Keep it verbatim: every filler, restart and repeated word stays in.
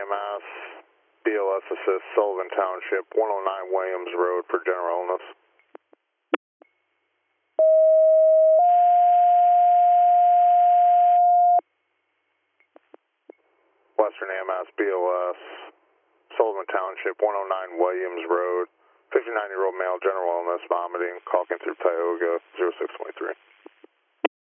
M S, B L S assist Sullivan Township, one oh nine Williams Road for general illness. Western A M S, B L S, Sullivan Township, one oh nine Williams Road, fifty-nine-year-old male, general illness, vomiting, coughing through Tioga, zero six twenty-three.